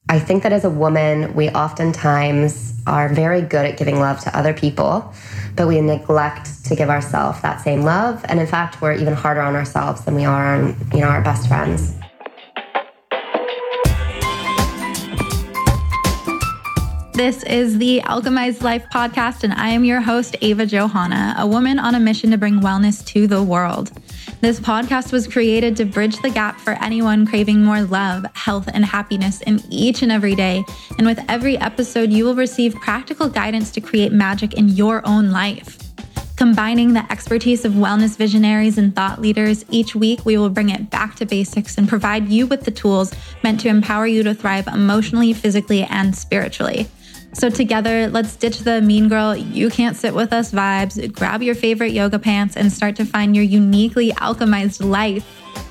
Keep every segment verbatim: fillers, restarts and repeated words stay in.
I think that as a woman, we oftentimes are very good at giving love to other people, but we neglect to give ourselves that same love. And in fact, we're even harder on ourselves than we are on, you know, our best friends. This is the Alchemized Life podcast, and I am your host, Ava Johanna, a woman on a mission to bring wellness to the world. This podcast was created to bridge the gap for anyone craving more love, health, and happiness in each and every day. And with every episode, you will receive practical guidance to create magic in your own life. Combining the expertise of wellness visionaries and thought leaders, each week we will bring it back to basics and provide you with the tools meant to empower you to thrive emotionally, physically, and spiritually. So together, let's ditch the mean girl, you can't sit with us vibes, grab your favorite yoga pants, and start to find your uniquely alchemized life.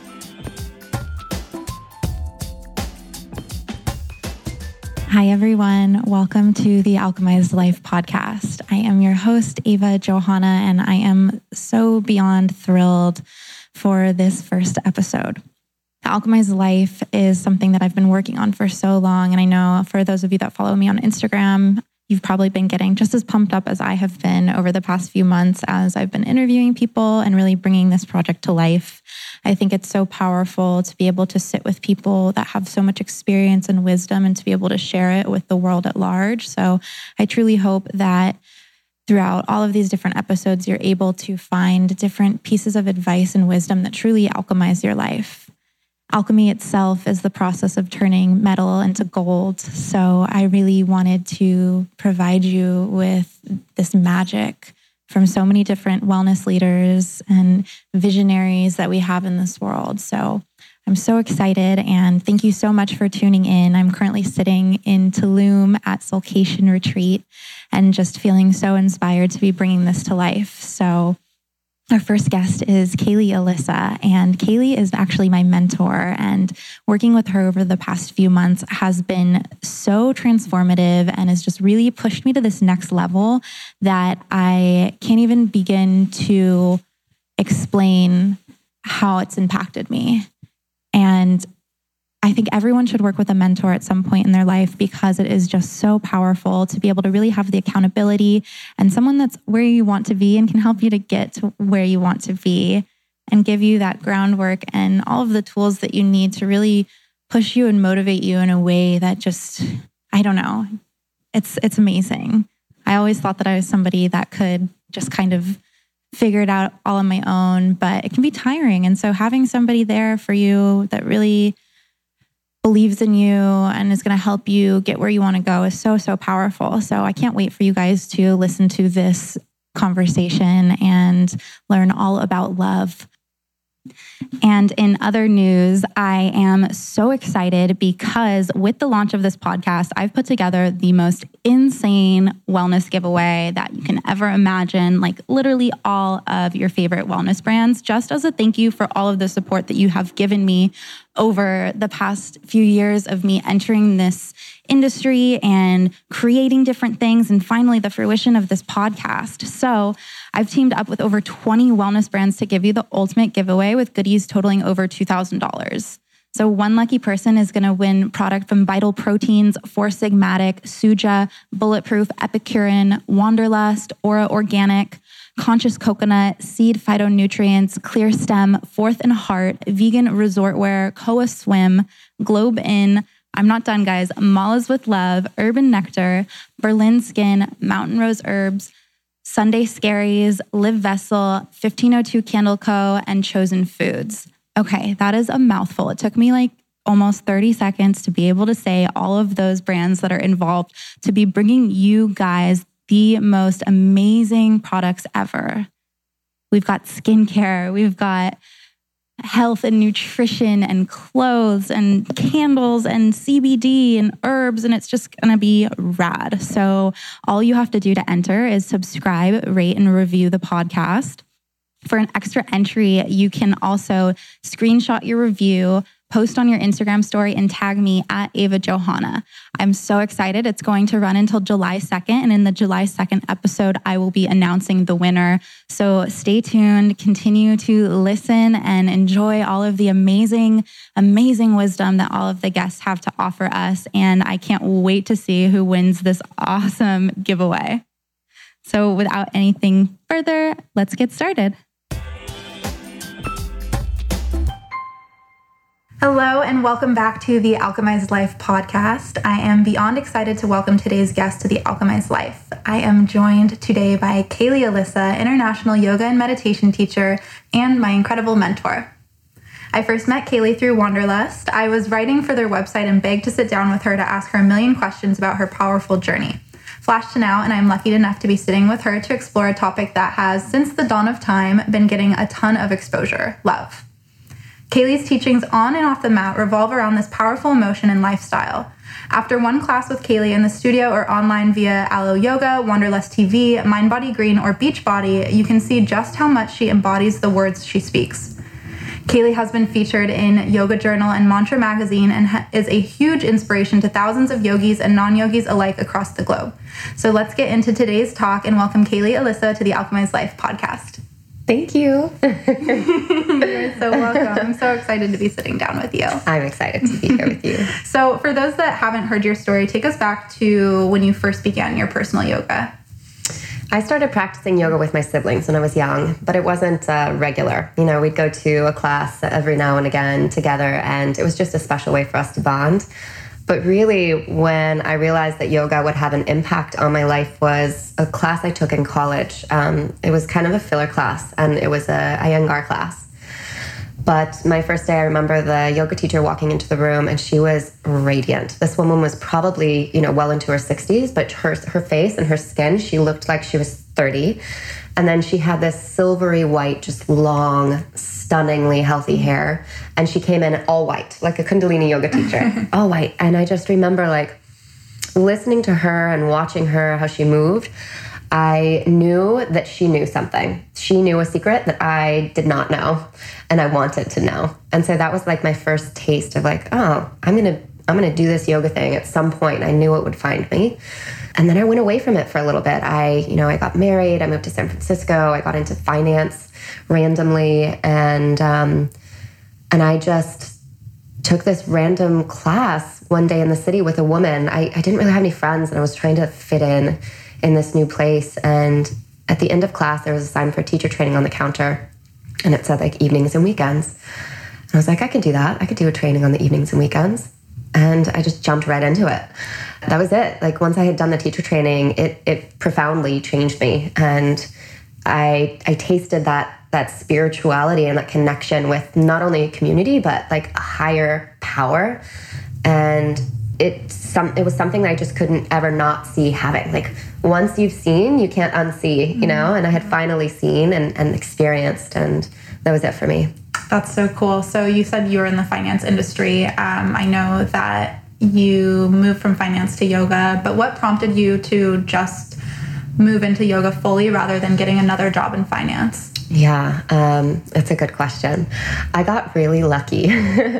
Hi, everyone. Welcome to the Alchemized Life podcast. I am your host, Ava Johanna, and I am so beyond thrilled for this first episode. The Alchemized Life is something that I've been working on for so long. And I know for those of you that follow me on Instagram, you've probably been getting just as pumped up as I have been over the past few months as I've been interviewing people and really bringing this project to life. I think it's so powerful to be able to sit with people that have so much experience and wisdom and to be able to share it with the world at large. So I truly hope that throughout all of these different episodes, you're able to find different pieces of advice and wisdom that truly alchemize your life. Alchemy itself is the process of turning metal into gold. So I really wanted to provide you with this magic from so many different wellness leaders and visionaries that we have in this world. So I'm so excited and thank you so much for tuning in. I'm currently sitting in Tulum at Soulcation Retreat and just feeling so inspired to be bringing this to life. So our first guest is Kaylee Alyssa, and Kaylee is actually my mentor, and working with her over the past few months has been so transformative and has just really pushed me to this next level that I can't even begin to explain how it's impacted me. And I think everyone should work with a mentor at some point in their life because it is just so powerful to be able to really have the accountability and someone that's where you want to be and can help you to get to where you want to be and give you that groundwork and all of the tools that you need to really push you and motivate you in a way that just, I don't know, it's it's amazing. I always thought that I was somebody that could just kind of figure it out all on my own, but it can be tiring. And so having somebody there for you that really believes in you and is going to help you get where you want to go is so, so powerful. So I can't wait for you guys to listen to this conversation and learn all about love. And in other news, I am so excited because with the launch of this podcast, I've put together the most insane wellness giveaway that you can ever imagine, like literally all of your favorite wellness brands, just as a thank you for all of the support that you have given me over the past few years of me entering this industry and creating different things and finally the fruition of this podcast. So I've teamed up with over twenty wellness brands to give you the ultimate giveaway with goodies totaling over two thousand dollars. So one lucky person is going to win product from Vital Proteins, Four Sigmatic, Suja, Bulletproof, Epicurean, Wanderlust, Aura Organic, Conscious Coconut, Seed Phytonutrients, Clear Stem, Fourth and Heart, Vegan Resort Wear, Koa Swim, Globe Inn, I'm not done, guys, Malas with Love, Urban Nectar, Berlin Skin, Mountain Rose Herbs, Sunday Scaries, Live Vessel, fifteen oh two Candle Co., and Chosen Foods. Okay, that is a mouthful. It took me like almost thirty seconds to be able to say all of those brands that are involved to be bringing you guys the most amazing products ever. We've got skincare, we've got health and nutrition and clothes and candles and C B D and herbs, and it's just going to be rad. So all you have to do to enter is subscribe, rate, and review the podcast. For an extra entry, you can also screenshot your review, post on your Instagram story and tag me at Ava Johanna. I'm so excited. It's going to run until July second. And in the July second episode, I will be announcing the winner. So stay tuned, continue to listen and enjoy all of the amazing, amazing wisdom that all of the guests have to offer us. And I can't wait to see who wins this awesome giveaway. So without anything further, let's get started. Hello and welcome back to the Alchemized Life podcast. I am beyond excited to welcome today's guest to the Alchemized Life. I am joined today by Kaylee Alyssa, international yoga and meditation teacher, and my incredible mentor. I first met Kaylee through Wanderlust. I was writing for their website and begged to sit down with her to ask her a million questions about her powerful journey. Flash to now, and I'm lucky enough to be sitting with her to explore a topic that has, since the dawn of time, been getting a ton of exposure: love. Kaylee's teachings on and off the mat revolve around this powerful emotion and lifestyle. After one class with Kaylee in the studio or online via Aloe Yoga, Wanderlust T V, Mind Body Green, or Beachbody, you can see just how much she embodies the words she speaks. Kaylee has been featured in Yoga Journal and Mantra Magazine and ha- is a huge inspiration to thousands of yogis and non-yogis alike across the globe. So let's get into today's talk and welcome Kaylee Alyssa to the Alchemized Life podcast. Thank you. You're so welcome. I'm so excited to be sitting down with you. I'm excited to be here with you. So for those that haven't heard your story, take us back to when you first began your personal yoga. I started practicing yoga with my siblings when I was young, but it wasn't uh, regular. You know, we'd go to a class every now and again together, and it was just a special way for us to bond. But really, when I realized that yoga would have an impact on my life was a class I took in college. Um, it was kind of a filler class, and it was a Iyengar class. But my first day, I remember the yoga teacher walking into the room, and she was radiant. This woman was probably, you know, well into her sixties, but her, her face and her skin, she looked like she was thirty. And then she had this silvery white, just long, stunningly healthy hair. And she came in all white, like a Kundalini yoga teacher, all white. And I just remember like listening to her and watching her, how she moved. I knew that she knew something. She knew a secret that I did not know, and I wanted to know. And so that was like my first taste of like, oh, I'm going to I'm going to do this yoga thing at some point. I knew it would find me. And then I went away from it for a little bit. I, you know, I got married. I moved to San Francisco. I got into finance randomly. And, um, and I just took this random class one day in the city with a woman. I, I didn't really have any friends, and I was trying to fit in in this new place. And at the end of class, there was a sign for teacher training on the counter. And it said like evenings and weekends. And I was like, I could do that. I could do a training on the evenings and weekends. And I just jumped right into it. That was it. Like once I had done the teacher training, it it profoundly changed me. And I I tasted that that spirituality and that connection with not only a community, but like a higher power. And it some it was something that I just couldn't ever not see having. Like once you've seen, you can't unsee, you know? And I had finally seen and, and experienced, and that was it for me. That's so cool. So you said you were in the finance industry. Um, I know that you moved from finance to yoga, but what prompted you to just move into yoga fully rather than getting another job in finance? Yeah, um, that's a good question. I got really lucky.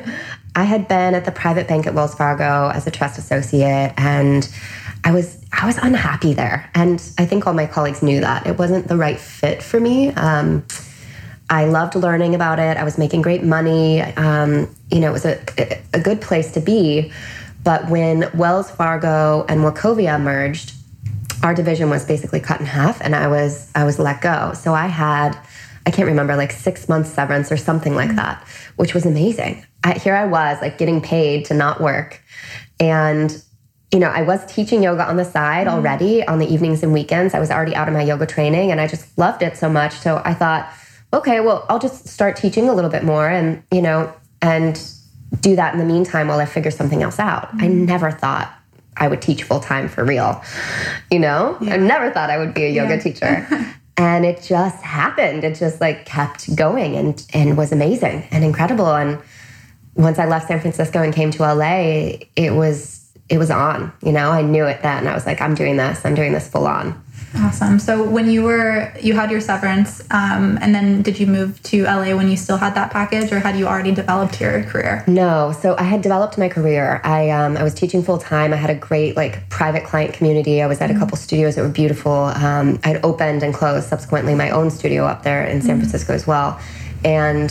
I had been at the private bank at Wells Fargo as a trust associate, and I was I was unhappy there. And I think all my colleagues knew that. It wasn't the right fit for me. Um, I loved learning about it. I was making great money. Um, you know, it was a, a good place to be. But when Wells Fargo and Wachovia merged, our division was basically cut in half, and I was I was let go. So I had, I can't remember, like six months severance or something like that, which was amazing. I, here I was, like getting paid to not work. And, you know, I was teaching yoga on the side already on the evenings and weekends. I was already out of my yoga training, and I just loved it so much. So I thought, okay, well, I'll just start teaching a little bit more and, you know, and do that in the meantime while I figure something else out. Mm-hmm. I never thought I would teach full time for real. You know, yeah. I never thought I would be a yoga yeah. teacher. And it just happened. It just like kept going and, and was amazing and incredible. And once I left San Francisco and came to L A, it was, it was on, you know, I knew it then. I was like, I'm doing this. I'm doing this full on. Awesome. So when you were, you had your severance, um, and then did you move to L A when you still had that package, or had you already developed your career? No. So I had developed my career. I um, I was teaching full time. I had a great like private client community. I was at mm-hmm. a couple studios that were beautiful. Um, I'd opened and closed subsequently my own studio up there in San mm-hmm. Francisco as well. And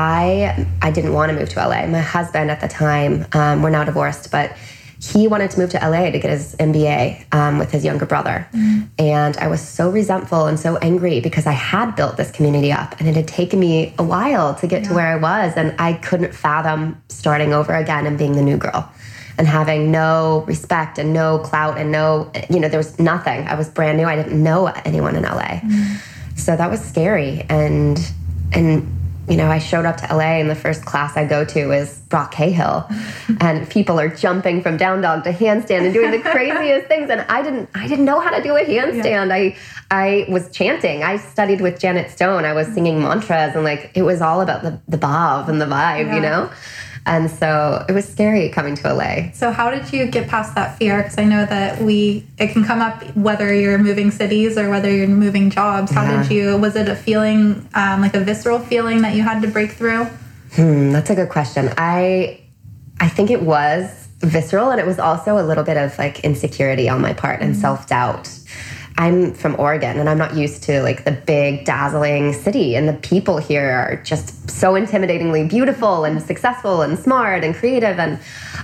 I I didn't want to move to L A. My husband at the time, um, we're now divorced, but he wanted to move to L A to get his M B A um, with his younger brother. Mm. And I was so resentful and so angry because I had built this community up and it had taken me a while to get yeah. to where I was. And I couldn't fathom starting over again and being the new girl and having no respect and no clout and no, you know, there was nothing. I was brand new. I didn't know anyone in L A. Mm. So that was scary. And, and, you know, I showed up to L A and the first class I go to is Brock Cahill, and people are jumping from down dog to handstand and doing the craziest things. And I didn't, I didn't know how to do a handstand. Yeah. I, I was chanting. I studied with Janet Stone. I was singing mantras, and like it was all about the the bhav and the vibe, yeah. you know. And so it was scary coming to L A. So how did you get past that fear? Because I know that we, it can come up whether you're moving cities or whether you're moving jobs. How yeah. did you, was it a feeling, um, like a visceral feeling that you had to break through? Hmm, that's a good question. I, I think it was visceral, and it was also a little bit of like insecurity on my part and mm-hmm. self-doubt. I'm from Oregon, and I'm not used to like the big dazzling city, and the people here are just so intimidatingly beautiful and successful and smart and creative. And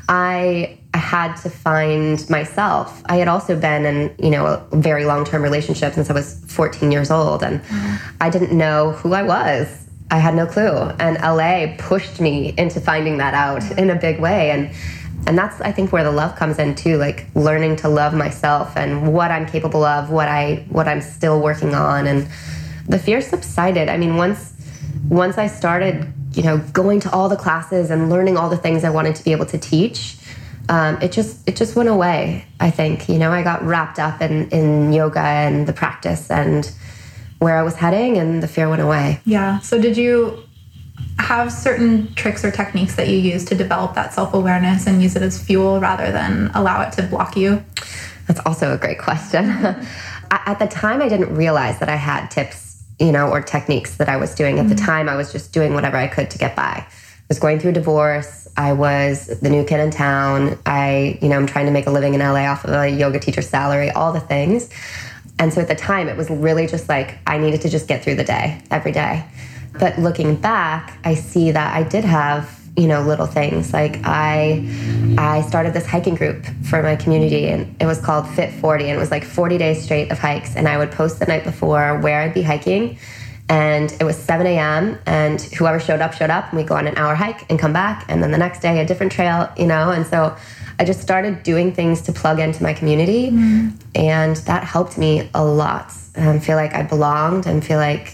I, I had to find myself. I had also been in, you know, a very long-term relationship since I was fourteen years old, and mm-hmm. I didn't know who I was. I had no clue. And L A pushed me into finding that out mm-hmm. in a big way. And And that's, I think, where the love comes in too, like learning to love myself and what I'm capable of, what I, what I'm still working on. And the fear subsided. I mean, once, once I started, you know, going to all the classes and learning all the things I wanted to be able to teach, um, it just, it just went away. I think, you know, I got wrapped up in, in yoga and the practice and where I was heading, and the fear went away. Yeah. So did you have certain tricks or techniques that you use to develop that self-awareness and use it as fuel rather than allow it to block you? That's also a great question. At the time, I didn't realize that I had tips, you know, or techniques that I was doing. At mm-hmm. the time, I was just doing whatever I could to get by. I was going through a divorce. I was the new kid in town. I, you know, I'm trying to make a living in L A off of a yoga teacher salary, all the things. And so at the time, it was really just like, I needed to just get through the day, every day. But looking back, I see that I did have, you know, little things. Like I I started this hiking group for my community, and it was called Fit forty, and it was like forty days straight of hikes. And I would post the night before where I'd be hiking, and it was seven a.m. and whoever showed up, showed up, and we'd go on an hour hike and come back. And then the next day, a different trail, you know. And so I just started doing things to plug into my community, mm. and that helped me a lot. And feel like I belonged and feel like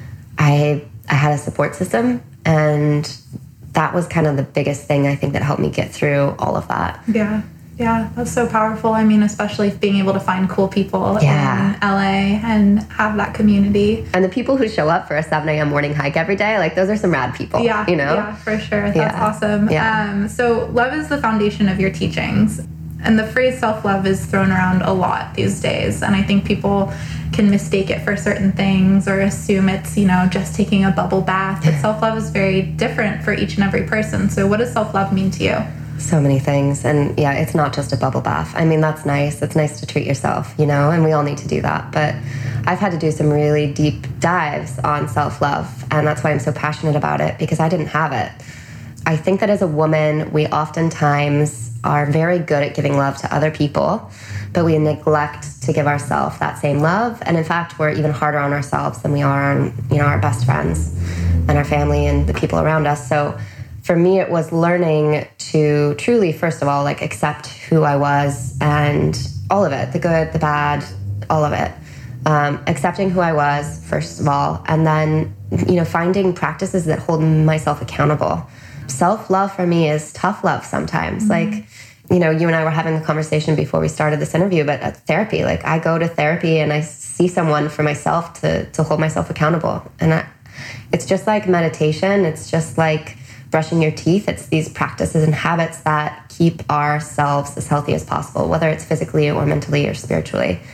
I... I had a support system, and that was kind of the biggest thing I think that helped me get through all of that. Yeah. Yeah. That's so powerful. I mean, especially being able to find cool people yeah. in L A and have that community. And the people who show up for a seven a.m. morning hike every day, like those are some rad people. Yeah. You know? Yeah, for sure. That's yeah. awesome. Yeah. Um, so love is the foundation of your teachings. And the phrase self-love is thrown around a lot these days. And I think people can mistake it for certain things or assume it's, you know, just taking a bubble bath. But self-love is very different for each and every person. So what does self-love mean to you? So many things. And yeah, it's not just a bubble bath. I mean, that's nice. It's nice to treat yourself, you know, and we all need to do that. But I've had to do some really deep dives on self-love. And that's why I'm so passionate about it, because I didn't have it. I think that as a woman, we oftentimes are very good at giving love to other people, but we neglect to give ourselves that same love. And in fact, we're even harder on ourselves than we are on, you know, our best friends and our family and the people around us. So for me, it was learning to truly, first of all, like accept who I was and all of it, the good, the bad, all of it. Um, accepting who I was, first of all, and then, you know, finding practices that hold myself accountable. Self-love for me is tough love sometimes. Mm-hmm. Like, you know, you and I were having a conversation before we started this interview, but at therapy, like I go to therapy and I see someone for myself to, to hold myself accountable. And I, it's just like meditation. It's just like brushing your teeth. It's these practices and habits that keep ourselves as healthy as possible, whether it's physically or mentally or spiritually.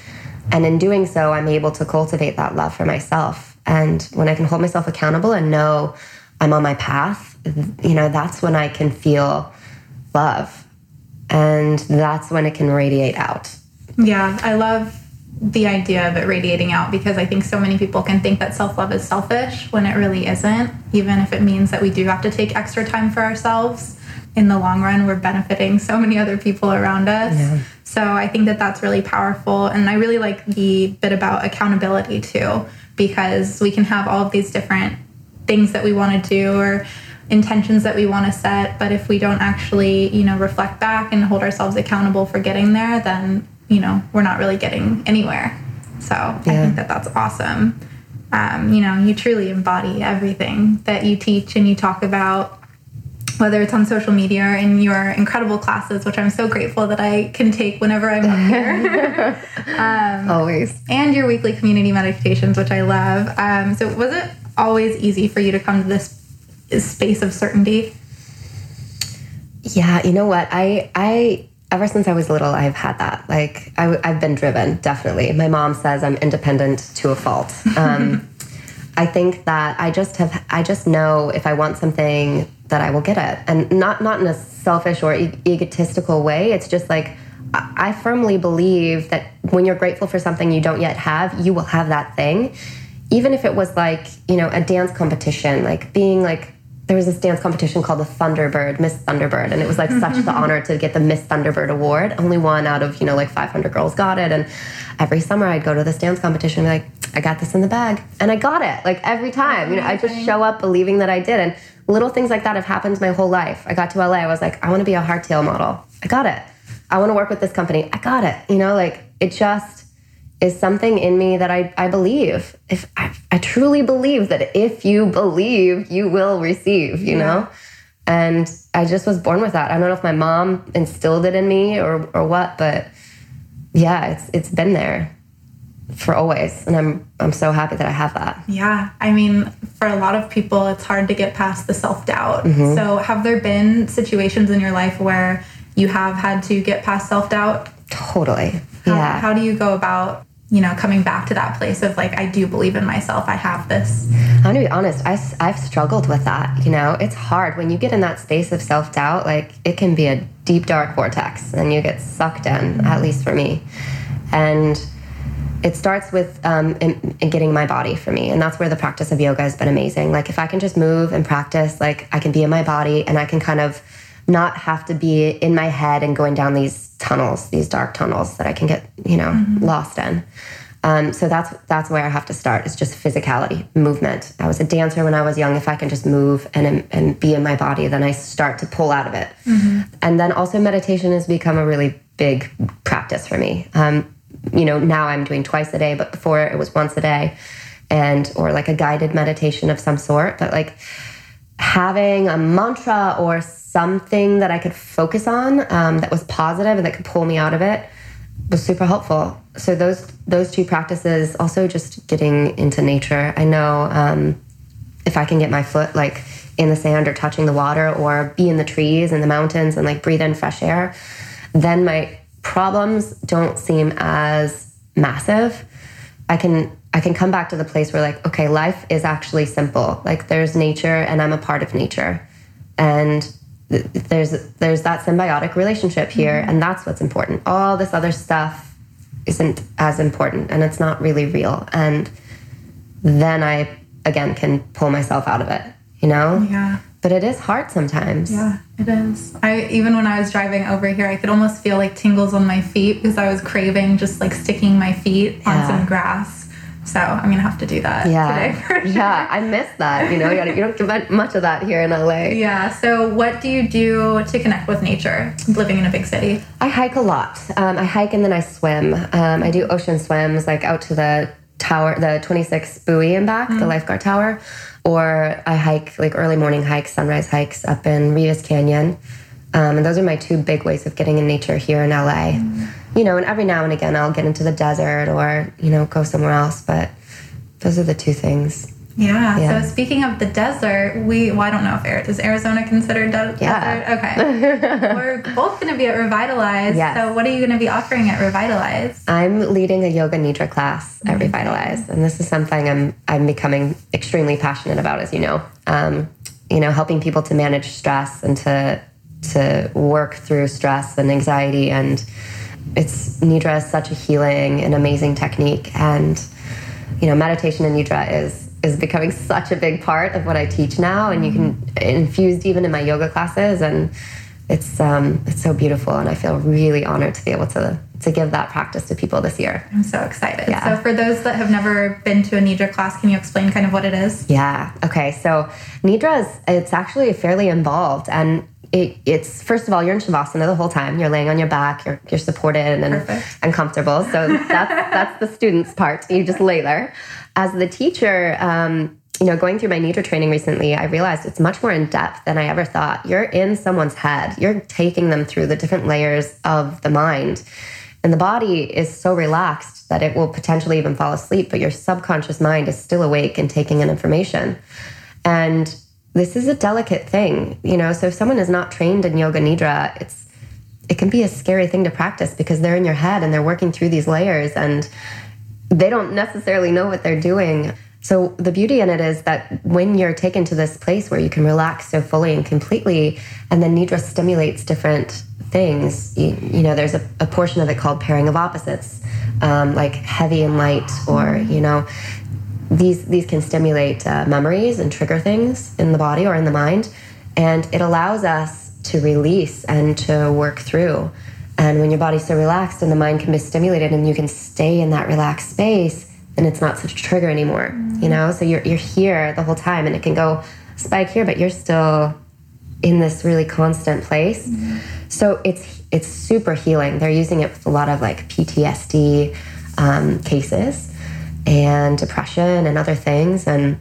And in doing so, I'm able to cultivate that love for myself. And when I can hold myself accountable and know I'm on my path, you know, that's when I can feel love. And that's when it can radiate out. Yeah, I love the idea of it radiating out, because I think so many people can think that self-love is selfish when it really isn't, even if it means that we do have to take extra time for ourselves. In the long run, we're benefiting so many other people around us. Yeah. So I think that that's really powerful. And I really like the bit about accountability too, because we can have all of these different things that we want to do or intentions that we want to set. But if we don't actually, you know, reflect back and hold ourselves accountable for getting there, then, you know, we're not really getting anywhere. So yeah. I think that that's awesome. Um, you know, you truly embody everything that you teach and you talk about, whether it's on social media or in your incredible classes, which I'm so grateful that I can take whenever I'm up here. um, always. And your weekly community meditations, which I love. Um, so was it always easy for you to come to this space of certainty? Yeah, you know what? I, I, ever since I was little, I've had that. Like, I, I've been driven, definitely. My mom says I'm independent to a fault. Um, I think that I just have, I just know if I want something that I will get it. And not, not in a selfish or e- egotistical way. It's just like, I, I firmly believe that when you're grateful for something you don't yet have, you will have that thing. Even if it was like, you know, a dance competition, like being like, there was this dance competition called the Thunderbird, Miss Thunderbird. And it was like such the honor to get the Miss Thunderbird award. Only one out of, you know, like five hundred girls got it. And every summer I'd go to this dance competition and be like, I got this in the bag. And I got it, like every time. You know, I just show up believing that I did. And little things like that have happened my whole life. I got to L A, I was like, I want to be a hardtail model. I got it. I want to work with this company. I got it. You know, like it just is something in me that I, I believe. If I, I truly believe that if you believe, you will receive, you yeah. know? And I just was born with that. I don't know if my mom instilled it in me or, or what, but yeah, it's it's been there for always. And I'm I'm so happy that I have that. Yeah. I mean, for a lot of people, it's hard to get past the self-doubt. Mm-hmm. So have there been situations in your life where you have had to get past self-doubt? Totally. How, yeah. How do you go about, you know, coming back to that place of like, I do believe in myself. I have this. I'm going to be honest. I, I've struggled with that. You know, it's hard when you get in that space of self-doubt. Like it can be a deep, dark vortex and you get sucked in, mm-hmm. at least for me. And it starts with um, in, in getting my body for me. And that's where the practice of yoga has been amazing. Like if I can just move and practice, like I can be in my body and I can kind of not have to be in my head and going down these tunnels, these dark tunnels that I can get, you know, mm-hmm. lost in. Um, so that's that's where I have to start. It's just physicality, movement. I was a dancer when I was young. If I can just move and and be in my body, then I start to pull out of it. Mm-hmm. And then also meditation has become a really big practice for me. Um, you know, now I'm doing twice a day, but before it was once a day, and or like a guided meditation of some sort. But like having a mantra or something that I could focus on um, that was positive and that could pull me out of it was super helpful. So those those two practices, also just getting into nature. I know um, if I can get my foot like in the sand or touching the water or be in the trees and the mountains and like breathe in fresh air, then my problems don't seem as massive. I can I can come back to the place where like, okay, life is actually simple. Like there's nature and I'm a part of nature. And th- there's there's that symbiotic relationship here, mm-hmm. and that's what's important. All this other stuff isn't as important and it's not really real. And then I, again, can pull myself out of it, you know? Yeah. But it is hard sometimes. Yeah, it is. I even when I was driving over here, I could almost feel like tingles on my feet because I was craving just like sticking my feet yeah. on some grass. So I'm going to have to do that yeah. today. For sure. Yeah, I miss that. You know, you don't get much of that here in L A. Yeah. So what do you do to connect with nature living in a big city? I hike a lot. Um, I hike and then I swim. Um, I do ocean swims, like out to the tower, the twenty-six buoy and back, mm. the lifeguard tower. Or I hike, like early morning hikes, sunrise hikes up in Rivas Canyon. Um, and those are my two big ways of getting in nature here in L A. Mm. You know, and every now and again I'll get into the desert or, you know, go somewhere else. But those are the two things. Yeah. Yeah. So speaking of the desert, we, well, I don't know if Arizona, is Arizona considered de- Yeah. desert? Okay. We're both going to be at Revitalize. Yes. So what are you going to be offering at Revitalize? I'm leading a yoga nidra class at Revitalize, and this is something I'm I'm becoming extremely passionate about, as you know. Um, you know, helping people to manage stress and to to work through stress and anxiety, and it's nidra is such a healing and amazing technique, and you know, meditation and nidra is is becoming such a big part of what I teach now, and you can infused even in my yoga classes, and it's um, it's so beautiful, and I feel really honored to be able to to give that practice to people this year. I'm so excited. Yeah. So for those that have never been to a nidra class, can you explain kind of what it is? Yeah. Okay. So nidra is it's actually fairly involved, and it, it's first of all, you're in shavasana the whole time. You're laying on your back. You're you're supported and Perfect. and comfortable. So that's that's the student's part. You just lay there. As the teacher, um, you know, going through my nidra training recently, I realized it's much more in depth than I ever thought. You're in someone's head. You're taking them through the different layers of the mind. And the body is so relaxed that it will potentially even fall asleep, but your subconscious mind is still awake and taking in information. And this is a delicate thing, you know, so if someone is not trained in yoga nidra, it's it can be a scary thing to practice because they're in your head and they're working through these layers and they don't necessarily know what they're doing. So the beauty in it is that when you're taken to this place where you can relax so fully and completely, and then nidra stimulates different things, you, you know, there's a, a portion of it called pairing of opposites, um, like heavy and light, or, you know, these these can stimulate uh, memories and trigger things in the body or in the mind. And it allows us to release and to work through. And when your body's so relaxed and the mind can be stimulated and you can stay in that relaxed space, then it's not such a trigger anymore, mm-hmm. you know? So you're you're here the whole time, and it can go spike here, but you're still in this really constant place. Mm-hmm. So it's it's super healing. They're using it with a lot of like P T S D um, cases and depression and other things. And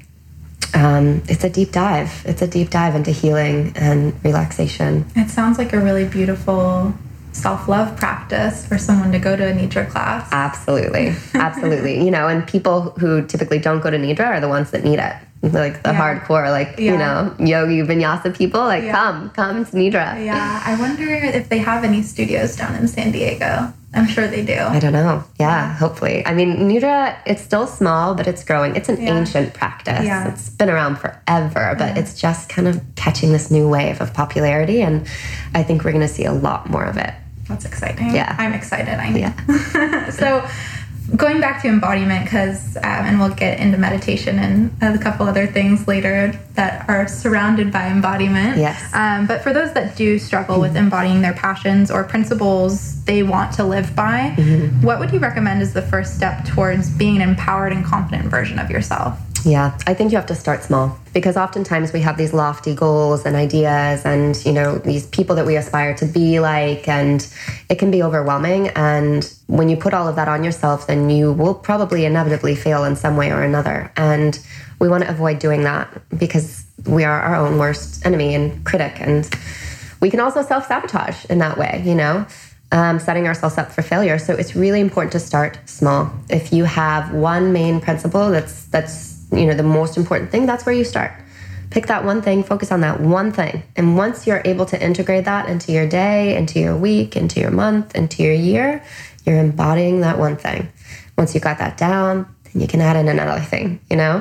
um, it's a deep dive. It's a deep dive into healing and relaxation. It sounds like a really beautiful self-love practice for someone to go to a nidra class. Absolutely. Absolutely. You know, and people who typically don't go to nidra are the ones that need it. Like the yeah. hardcore, like, yeah. you know, yogi vinyasa people, like, yeah. come, come to nidra. Yeah. I wonder if they have any studios down in San Diego. I'm sure they do. I don't know. Yeah, yeah. Hopefully. I mean, nidra, it's still small, but it's growing. It's an yeah. ancient practice. Yeah. It's been around forever, but yeah. it's just kind of catching this new wave of popularity. And I think we're going to see a lot more of it. That's exciting. Yeah. I'm excited. I know. Yeah. So going back to embodiment, because, um, and we'll get into meditation and a couple other things later that are surrounded by embodiment. Yes. Um, but for those that do struggle with embodying their passions or principles they want to live by, mm-hmm. what would you recommend is the first step towards being an empowered and confident version of yourself? Yeah, I think you have to start small, because oftentimes we have these lofty goals and ideas and, you know, these people that we aspire to be like, and it can be overwhelming. And when you put all of that on yourself, then you will probably inevitably fail in some way or another. And we want to avoid doing that because we are our own worst enemy and critic. And we can also self-sabotage in that way, you know, um, setting ourselves up for failure. So it's really important to start small. If you have one main principle that's that's you know, the most important thing, that's where you start. Pick that one thing, focus on that one thing. And once you're able to integrate that into your day, into your week, into your month, into your year, you're embodying that one thing. Once you got that down, then you can add in another thing, you know?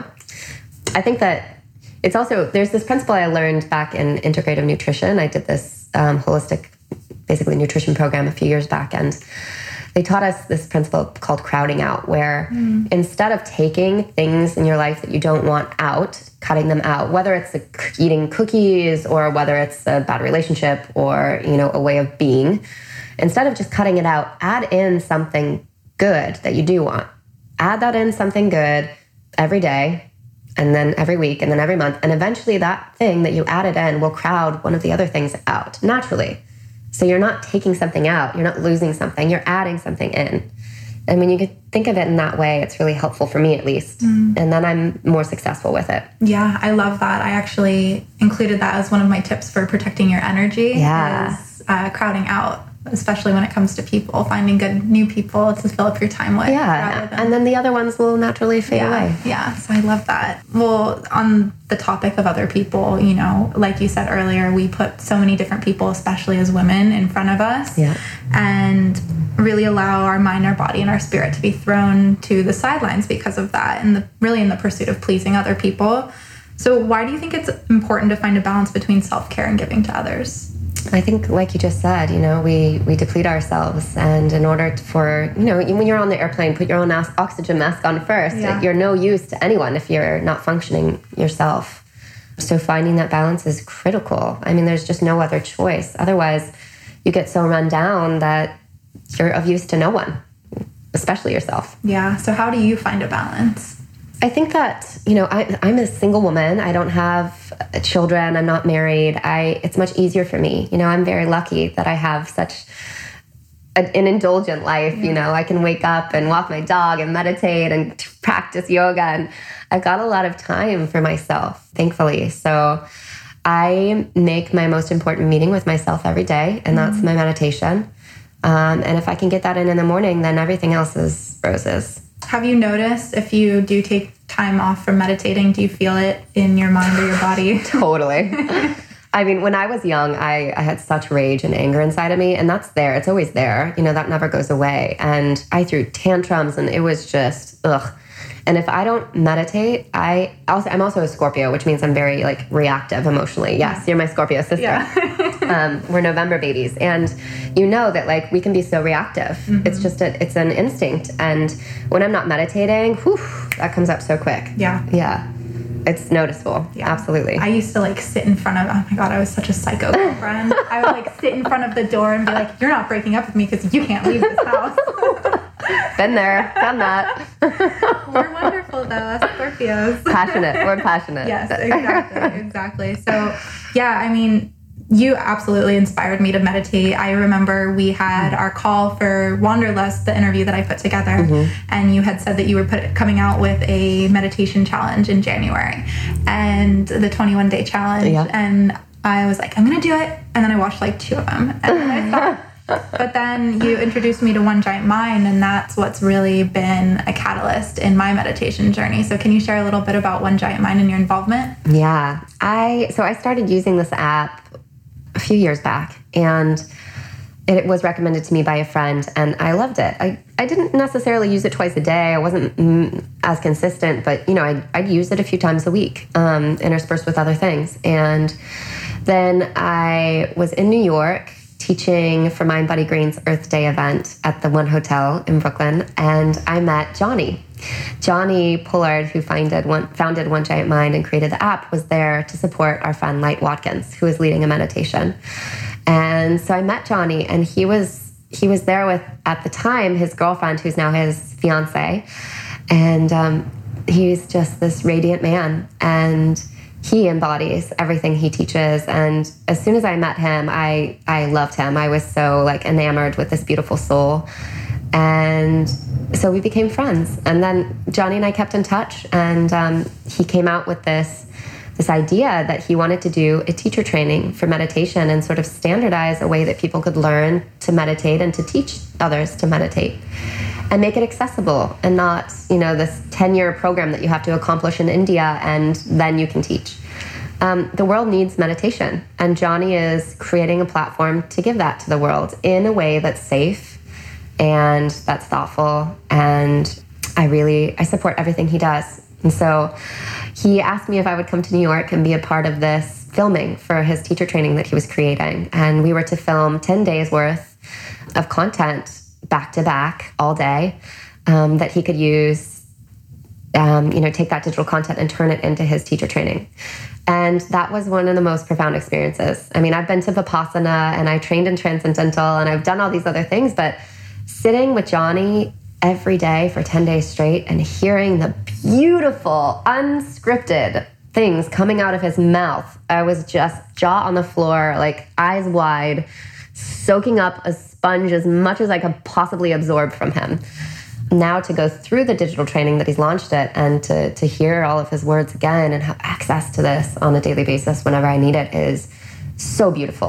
I think that it's also, there's this principle I learned back in integrative nutrition. I did this um, holistic, basically nutrition program a few years back, and they taught us this principle called crowding out, where mm. instead of taking things in your life that you don't want out, cutting them out, whether it's a, eating cookies or whether it's a bad relationship or, you know, a way of being, instead of just cutting it out, add in something good that you do want. Add that in something good every day, and then every week, and then every month. And eventually that thing that you added in will crowd one of the other things out naturally. So you're not taking something out, you're not losing something, you're adding something in. And when you could think of it in that way, it's really helpful for me, at least. Mm. And then I'm more successful with it. Yeah, I love that. I actually included that as one of my tips for protecting your energy. Yeah. Is, uh, crowding out. especially when it comes to people, finding good new people to fill up your time with. Yeah, than, and then the other ones will naturally fade yeah, away. Yeah, so I love that. Well, on the topic of other people, you know, like you said earlier, we put so many different people, especially as women, in front of us. Yeah. And really allow our mind, our body, and our spirit to be thrown to the sidelines because of that, and the, really in the pursuit of pleasing other people. So why do you think it's important to find a balance between self-care and giving to others? I think, like you just said, you know, we, we deplete ourselves. And in order to, for, you know, when you're on the airplane, put your own oxygen mask on first. Yeah. You're no use to anyone if you're not functioning yourself. So finding that balance is critical. I mean, there's just no other choice. Otherwise, you get so run down that you're of use to no one, especially yourself. Yeah. So how do you find a balance? I think that, you know, I, I'm a single woman. I don't have children. I'm not married. I, it's much easier for me. You know, I'm very lucky that I have such a, an indulgent life. You know, I can wake up and walk my dog and meditate and practice yoga. And I've got a lot of time for myself, thankfully. So I make my most important meeting with myself every day, and that's mm-hmm. my meditation. Um, and if I can get that in in the morning, then everything else is roses. Have you noticed if you do take time off from meditating, do you feel it in your mind or your body? Totally. I mean, when I was young, I, I had such rage and anger inside of me, and that's there. It's always there. You know, that never goes away. And I threw tantrums, and it was just, ugh. And if I don't meditate, I also, I'm also a Scorpio, which means I'm very like reactive emotionally. Yes, you're my Scorpio sister. Yeah. um, we're November babies. And you know that like we can be so reactive. Mm-hmm. It's just, a, it's an instinct. And when I'm not meditating, whew, that comes up so quick. Yeah. Yeah. It's noticeable. Yeah. Absolutely. I used to like sit in front of, oh my God, I was such a psycho girlfriend. I would like sit in front of the door and be like, you're not breaking up with me because you can't leave this house. Been there, done that. We're wonderful though, us Scorpios. Passionate, we're passionate. Yes, exactly, exactly. So yeah, I mean, you absolutely inspired me to meditate. I remember we had our call for Wanderlust, the interview that I put together, mm-hmm. and you had said that you were put, coming out with a meditation challenge in January, and the twenty-one day challenge. Yeah. And I was like, I'm going to do it. And then I watched like two of them. And then I thought, but then you introduced me to One Giant Mind, and that's what's really been a catalyst in my meditation journey. So can you share a little bit about One Giant Mind and your involvement? Yeah. I so I started using this app a few years back, and it was recommended to me by a friend, and I loved it. I, I didn't necessarily use it twice a day. I wasn't mm, as consistent, but you know, I'd, I'd use it a few times a week, um, interspersed with other things. And then I was in New York teaching for Mind Body Green's Earth Day event at the One Hotel in Brooklyn, and I met Johnny. Johnny Pollard, who founded One, founded One Giant Mind and created the app, was there to support our friend Light Watkins, who was leading a meditation. And so I met Johnny, and he was he was there with, at the time, his girlfriend, who's now his fiance, and um, he's just this radiant man, and he embodies everything he teaches. And as soon as I met him, I, I loved him. I was so like enamored with this beautiful soul. And so we became friends. And then Johnny and I kept in touch. And um, he came out with this, this idea that he wanted to do a teacher training for meditation and sort of standardize a way that people could learn to meditate and to teach others to meditate. And make it accessible and not, you know, this ten-year program that you have to accomplish in India and then you can teach. Um, the world needs meditation, and Johnny is creating a platform to give that to the world in a way that's safe and that's thoughtful. And I really, I support everything he does. And so he asked me if I would come to New York and be a part of this filming for his teacher training that he was creating. And we were to film ten days worth of content back to back all day, um, that he could use, um, you know, take that digital content and turn it into his teacher training. And that was one of the most profound experiences. I mean, I've been to Vipassana and I trained in Transcendental and I've done all these other things, but sitting with Johnny every day for ten days straight and hearing the beautiful, unscripted things coming out of his mouth, I was just jaw on the floor, like eyes wide, soaking up a sponge as much as I could possibly absorb from him. Now to go through the digital training that he's launched it and to, to hear all of his words again and have access to this on a daily basis whenever I need it is so beautiful.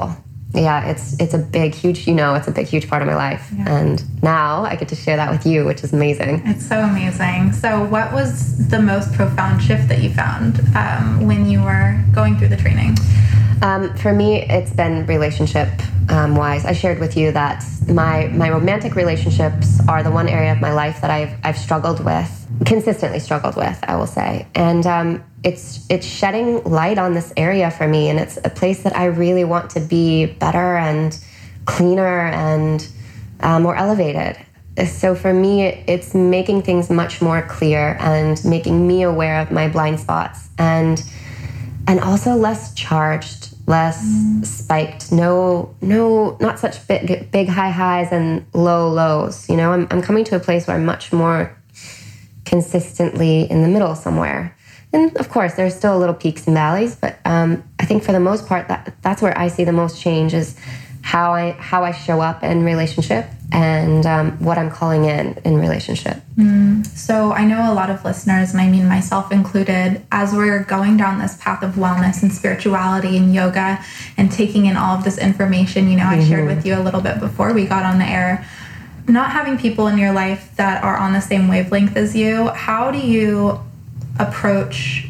Yeah, it's it's a big, huge, you know, it's a big, huge part of my life. Yeah. And now I get to share that with you, which is amazing. It's so amazing. So what was the most profound shift that you found um, when you were going through the training? Um, for me, it's been relationship um, wise. I shared with you that my my romantic relationships are the one area of my life that I've I've struggled with, consistently struggled with, I will say. And um, it's it's shedding light on this area for me, and it's a place that I really want to be better and cleaner and uh, more elevated. So for me, it's making things much more clear and making me aware of my blind spots, and and also less charged, less mm. spiked. No, no, not such big, big high highs and low lows. You know, I'm I'm coming to a place where I'm much more consistently in the middle somewhere. And of course, there's still little peaks and valleys, but um, I think for the most part, that that's where I see the most change is how I how I show up in relationship and um, what I'm calling in in relationship. Mm. So I know a lot of listeners, and I mean myself included, as we're going down this path of wellness and spirituality and yoga and taking in all of this information, you know, mm-hmm. I shared with you a little bit before we got on the air, not having people in your life that are on the same wavelength as you, how do you approach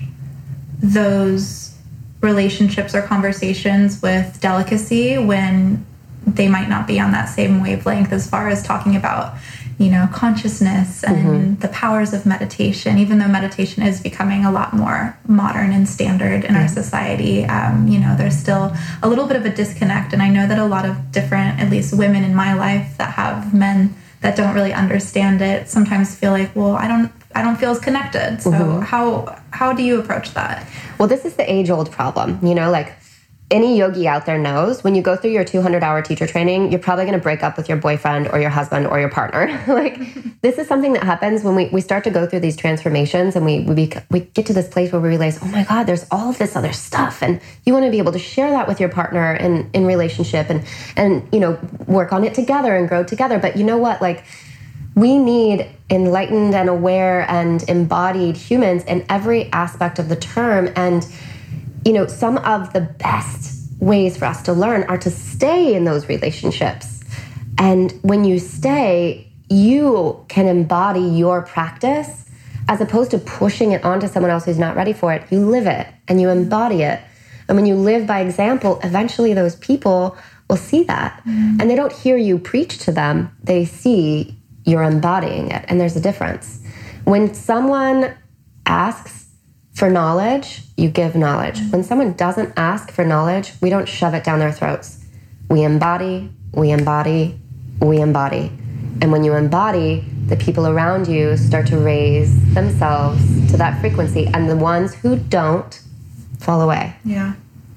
those relationships or conversations with delicacy when they might not be on that same wavelength as far as talking about, you know, consciousness and mm-hmm. the powers of meditation, even though meditation is becoming a lot more modern and standard in mm-hmm. our society. Um, you know, there's still a little bit of a disconnect. And I know that a lot of different, at least women in my life that have men that don't really understand it sometimes feel like, well, I don't, I don't feel as connected. So mm-hmm. how, how do you approach that? Well, this is the age old problem, you know, like any yogi out there knows when you go through your two hundred hour teacher training, you're probably going to break up with your boyfriend or your husband or your partner. Like this is something that happens when we, we start to go through these transformations and we, we, we get to this place where we realize, oh my God, there's all of this other stuff. And you want to be able to share that with your partner in, in relationship and, and, you know, work on it together and grow together. But you know what, like, we need enlightened and aware and embodied humans in every aspect of the term. And, you know, some of the best ways for us to learn are to stay in those relationships. And when you stay, you can embody your practice as opposed to pushing it onto someone else who's not ready for it. You live it and you embody it. And when you live by example, eventually those people will see that. Mm. And they don't hear you preach to them. They see you're embodying it. And there's a difference. When someone asks for knowledge, you give knowledge. When someone doesn't ask for knowledge, we don't shove it down their throats. We embody, we embody, we embody. And when you embody, the people around you start to raise themselves to that frequency. And the ones who don't fall away. Yeah.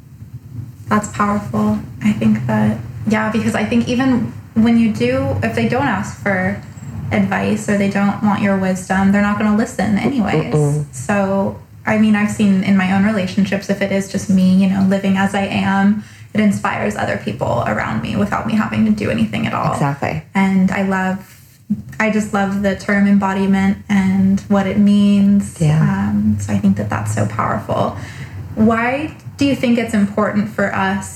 That's powerful. I think that, yeah, because I think even when you do, if they don't ask for advice or they don't want your wisdom, they're not going to listen anyways. Mm-mm. So, I mean, I've seen in my own relationships, if it is just me, you know, living as I am, it inspires other people around me without me having to do anything at all. Exactly. And I love, I just love the term embodiment and what it means. Yeah. Um, so I think that that's so powerful. Why do you think it's important for us,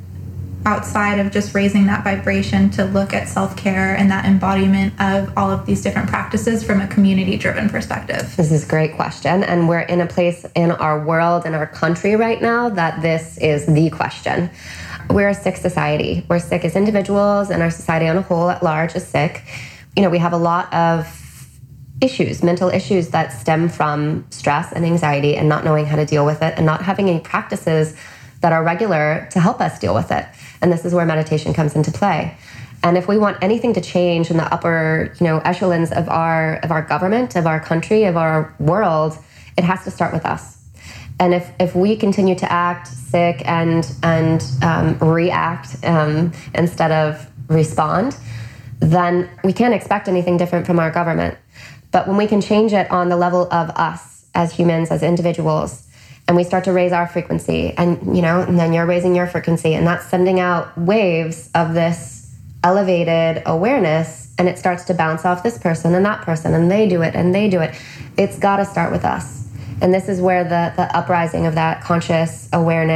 outside of just raising that vibration, to look at self-care and that embodiment of all of these different practices from a community-driven perspective? This is a great question. And we're in a place in our world, in our country right now, that this is the question. We're a sick society. We're sick as individuals, and our society on a whole at large is sick. You know, we have a lot of issues, mental issues that stem from stress and anxiety and not knowing how to deal with it and not having any practices that are regular to help us deal with it. And this is where meditation comes into play. And if we want anything to change in the upper, you know, echelons of our of our government, of our country, of our world, it has to start with us. And if if we continue to act sick and and um, react um, instead of respond, then we can't expect anything different from our government. But when we can change it on the level of us as humans, as individuals, and we start to raise our frequency, and you know, and then you're raising your frequency, and that's sending out waves of this elevated awareness, and it starts to bounce off this person and that person, and they do it and they do it. It's got to start with us. And this is where the the uprising of that conscious awareness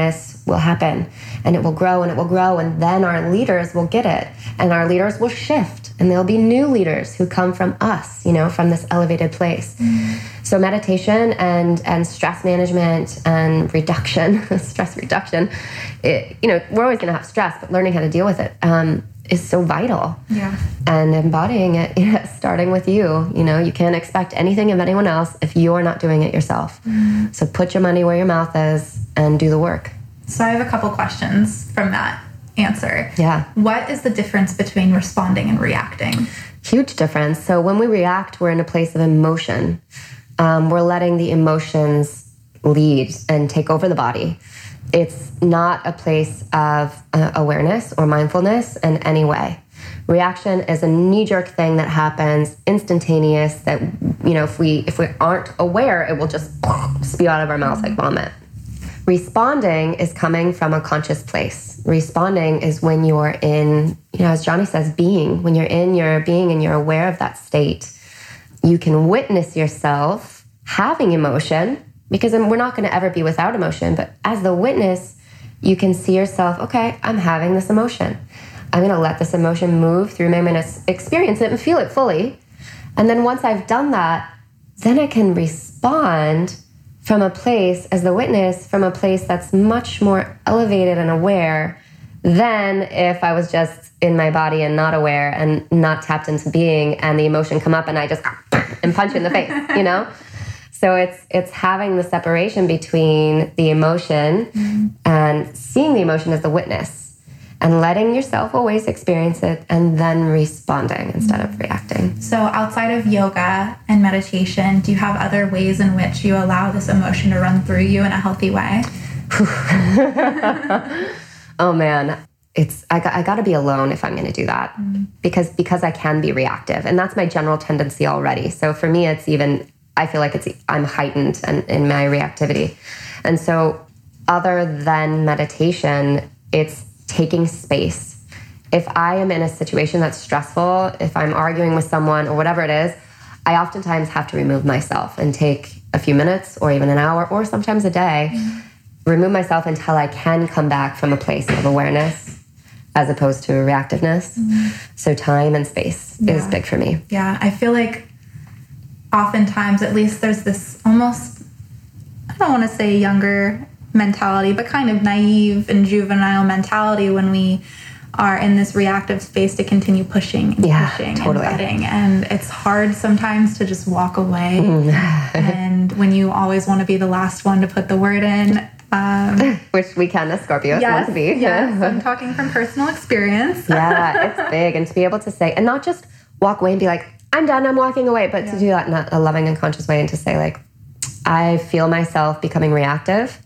will happen, and it will grow and it will grow. And then our leaders will get it, and our leaders will shift, and there'll be new leaders who come from us, you know, from this elevated place. Mm. So meditation and, and stress management and reduction, stress reduction, it, you know, we're always going to have stress, but learning how to deal with it um, is so vital. Yeah. And embodying it, you know, starting with you. You know, you can't expect anything of anyone else if you're not doing it yourself. Mm. So put your money where your mouth is and do the work. So I have a couple questions from that answer. Yeah. What is the difference between responding and reacting? Huge difference. So when we react, we're in a place of emotion. Um, we're letting the emotions lead and take over the body. It's not a place of uh, awareness or mindfulness in any way. Reaction is a knee-jerk thing that happens instantaneous that, you know, if we if we aren't aware, it will just spew out of our mouth like vomit. Responding is coming from a conscious place. Responding is when you're in, you know, as Johnny says, being. When you're in your being and you're aware of that state, you can witness yourself having emotion, because we're not going to ever be without emotion. But as the witness, you can see yourself, okay, I'm having this emotion. I'm going to let this emotion move through me. I'm going to experience it and feel it fully. And then once I've done that, then I can respond from a place, as the witness, from a place that's much more elevated and aware than if I was just in my body and not aware and not tapped into being, and the emotion come up and I just and punch you in the face, you know? So it's it's having the separation between the emotion mm-hmm. and seeing the emotion as the witness, and letting yourself always experience it and then responding instead of reacting. So outside of yoga and meditation, do you have other ways in which you allow this emotion to run through you in a healthy way? Oh man, it's I got, I got to be alone if I'm going to do that, mm. because because I can be reactive, and that's my general tendency already. So for me, it's even I feel like it's I'm heightened and in my reactivity, and so other than meditation, it's taking space. If I am in a situation that's stressful, if I'm arguing with someone or whatever it is, I oftentimes have to remove myself and take a few minutes or even an hour or sometimes a day. Mm. Remove myself until I can come back from a place of awareness as opposed to reactiveness. Mm-hmm. So time and space yeah. is big for me. Yeah, I feel like oftentimes, at least, there's this almost, I don't want to say younger mentality, but kind of naive and juvenile mentality when we are in this reactive space to continue pushing and yeah, pushing totally. and betting. And it's hard sometimes to just walk away. Mm. And when you always want to be the last one to put the word in, Um, which we can as Scorpios yes, want to be. Yes, I'm talking from personal experience. Yeah, it's big. And to be able to say, and not just walk away and be like, I'm done, I'm walking away, but yeah. to do that in a loving and conscious way, and to say like, I feel myself becoming reactive.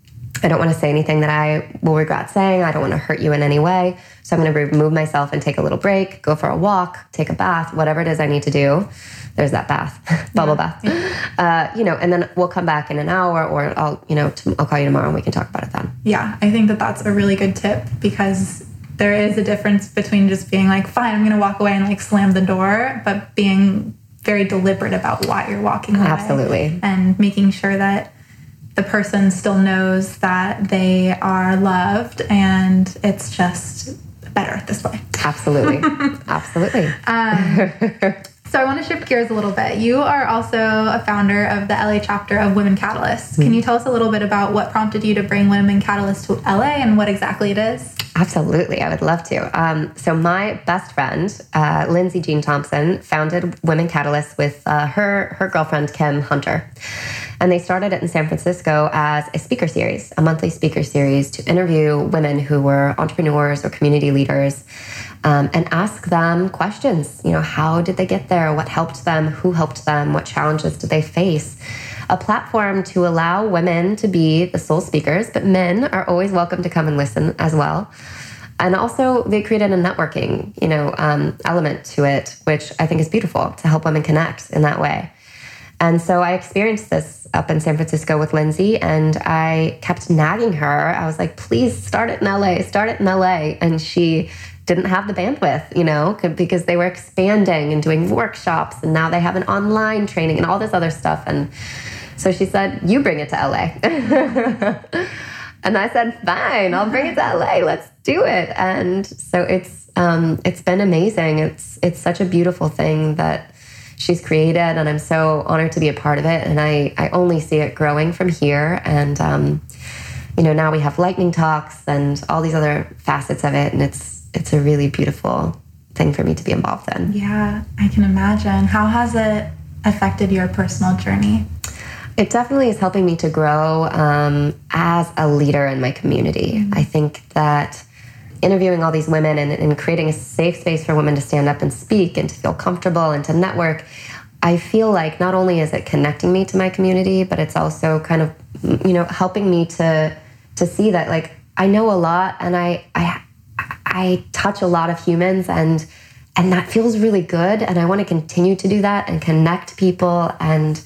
I don't want to say anything that I will regret saying. I don't want to hurt you in any way. So I'm going to remove myself and take a little break, go for a walk, take a bath, whatever it is I need to do. There's that bath, bubble yeah. bath. Yeah. Uh, you know, and then we'll come back in an hour, or I'll, you know, t- I'll call you tomorrow and we can talk about it then. Yeah, I think that that's a really good tip, because there is a difference between just being like, fine, I'm going to walk away and like slam the door, but being very deliberate about why you're walking away. Absolutely. And making sure that the person still knows that they are loved, and it's just better this way. Absolutely. Absolutely. Um, so I want to shift gears a little bit. You are also a founder of the L A chapter of Women Catalyst. Can you tell us a little bit about what prompted you to bring Women Catalyst to L A and what exactly it is? Absolutely. I would love to. Um, so my best friend, uh, Lindsay Jean Thompson, founded Women Catalyst with uh, her, her girlfriend, Kim Hunter. And they started it in San Francisco as a speaker series, a monthly speaker series to interview women who were entrepreneurs or community leaders, um, and ask them questions. You know, how did they get there? What helped them? Who helped them? What challenges did they face? A platform to allow women to be the sole speakers, but men are always welcome to come and listen as well. And also they created a networking, you know, um, element to it, which I think is beautiful, to help women connect in that way. And so I experienced this up in San Francisco with Lindsay, and I kept nagging her. I was like, please start it in L A, start it in L A. And she didn't have the bandwidth, you know, because they were expanding and doing workshops, and now they have an online training and all this other stuff. And so she said, you bring it to L A. And I said, fine, I'll bring it to L A. Let's do it. And so it's um, it's been amazing. It's it's such a beautiful thing that she's created, and I'm so honored to be a part of it. And I, I only see it growing from here. And, um, you know, now we have lightning talks and all these other facets of it. And it's it's a really beautiful thing for me to be involved in. Yeah, I can imagine. How has it affected your personal journey? It definitely is helping me to grow um, as a leader in my community. Mm-hmm. I think that interviewing all these women and, and creating a safe space for women to stand up and speak and to feel comfortable and to network, I feel like not only is it connecting me to my community, but it's also kind of, you know, helping me to to see that, like, I know a lot and I I I touch a lot of humans, and and that feels really good, and I want to continue to do that and connect people. And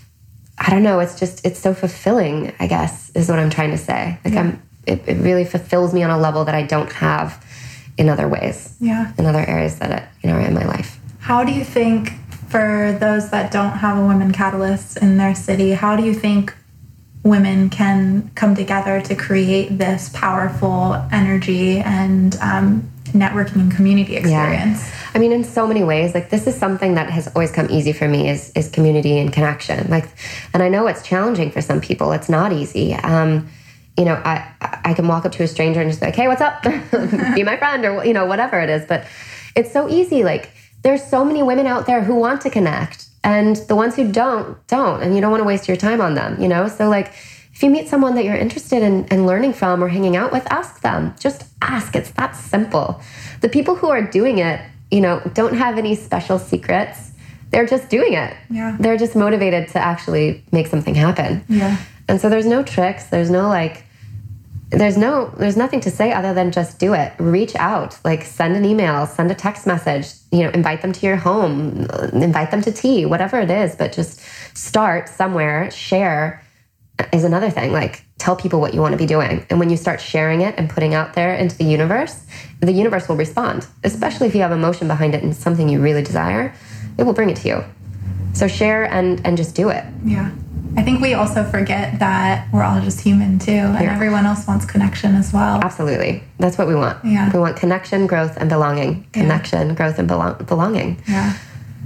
I don't know, it's just, it's so fulfilling, I guess, is what I'm trying to say. Like, yeah. I'm, it, it really fulfills me on a level that I don't have in other ways. Yeah. In other areas that, it, you know, are in my life. How do you think, for those that don't have a Women Catalyst in their city, how do you think women can come together to create this powerful energy and um, networking and community experience? Yeah. I mean, in so many ways, like, this is something that has always come easy for me is, is community and connection. Like, and I know it's challenging for some people. It's not easy. Um, you know, I, I can walk up to a stranger and just be like, hey, what's up? Be my friend, or, you know, whatever it is. But it's so easy. Like, there's so many women out there who want to connect, and the ones who don't, don't, and you don't want to waste your time on them, you know? So, like, if you meet someone that you're interested in, in learning from or hanging out with, ask them. Just ask. It's that simple. The people who are doing it, you know, don't have any special secrets. They're just doing it. Yeah. They're just motivated to actually make something happen. Yeah. And so there's no tricks. There's no, like, there's no, there's nothing to say other than just do it. Reach out, like, send an email, send a text message, you know, invite them to your home, invite them to tea, whatever it is, but just start somewhere. Share is another thing. Like, tell people what you want to be doing. And when you start sharing it and putting out there into the universe, the universe will respond, especially if you have emotion behind it and something you really desire, it will bring it to you. So share and, and just do it. Yeah. I think we also forget that we're all just human too, and yeah. everyone else wants connection as well. Absolutely. That's what we want. Yeah. We want connection, growth, and belonging. Connection, yeah. growth, and belong- belonging. Yeah.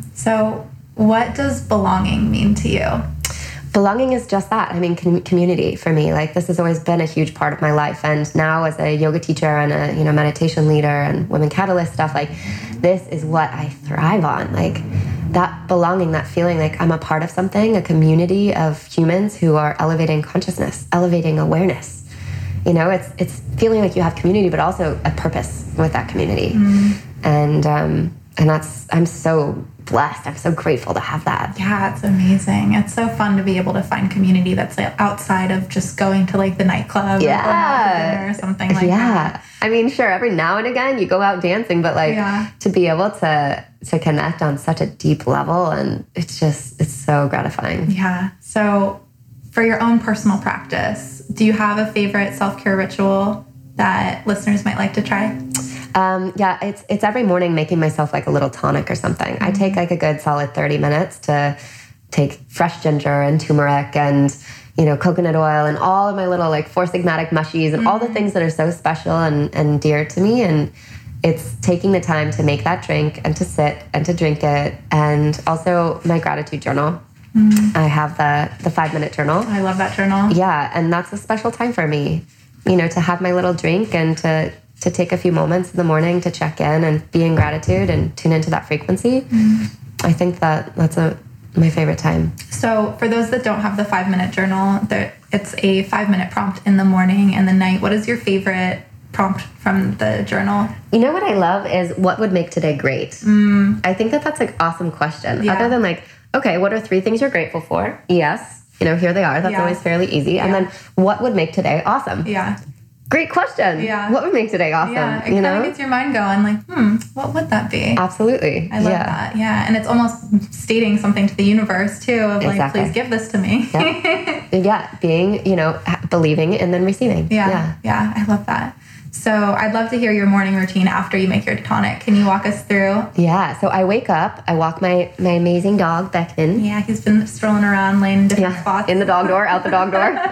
So what does belonging mean to you? Belonging is just that. I mean, com- community for me. Like, this has always been a huge part of my life. And now, as a yoga teacher and a, you know, meditation leader and Women Catalyst stuff, like, this is what I thrive on. Like, that belonging, that feeling like I'm a part of something, a community of humans who are elevating consciousness, elevating awareness. You know, it's it's feeling like you have community, but also a purpose with that community. Mm. And um, and that's, I'm so blessed. I'm so grateful to have that. Yeah, it's amazing. It's so fun to be able to find community that's, like, outside of just going to, like, the nightclub yeah. or going out to dinner or something like yeah. that. I mean, sure, every now and again you go out dancing, but, like, yeah. to be able to to connect on such a deep level, and it's just, it's so gratifying. Yeah. So for your own personal practice, do you have a favorite self-care ritual that listeners might like to try? Um, yeah, it's it's every morning making myself, like, a little tonic or something. Mm-hmm. I take, like, a good solid thirty minutes to take fresh ginger and turmeric and, you know, coconut oil and all of my little, like, Four Sigmatic mushies and mm-hmm. all the things that are so special and, and dear to me. And it's taking the time to make that drink and to sit and to drink it. And also my gratitude journal. Mm-hmm. I have the, the five minute journal. I love that journal. Yeah. And that's a special time for me, you know, to have my little drink and to, to take a few moments in the morning to check in and be in gratitude and tune into that frequency. Mm-hmm. I think that that's a, my favorite time. So for those that don't have the five minute journal, there, it's a five minute prompt in the morning and the night. What is your favorite prompt from the journal? You know what I love is, what would make today great? Mm. I think that that's an awesome question. Yeah. Other than, like, okay, what are three things you're grateful for? Yes. You know, here they are. That's yeah. always fairly easy. Yeah. And then, what would make today awesome? Yeah. Great question. Yeah. What would make today awesome? Yeah, it you kind know? of gets your mind going, like, hmm, what would that be? Absolutely. I love yeah. that. Yeah. And it's almost stating something to the universe, too, of, like, exactly. please give this to me. Yep. yeah. Being, you know, believing and then receiving. Yeah. Yeah. Yeah. I love that. So I'd love to hear your morning routine after you make your tonic. Can you walk us through? Yeah. So I wake up, I walk my, my amazing dog, Beckman. Yeah. He's been strolling around, laying in different yeah. spots. In the dog door, out the dog door.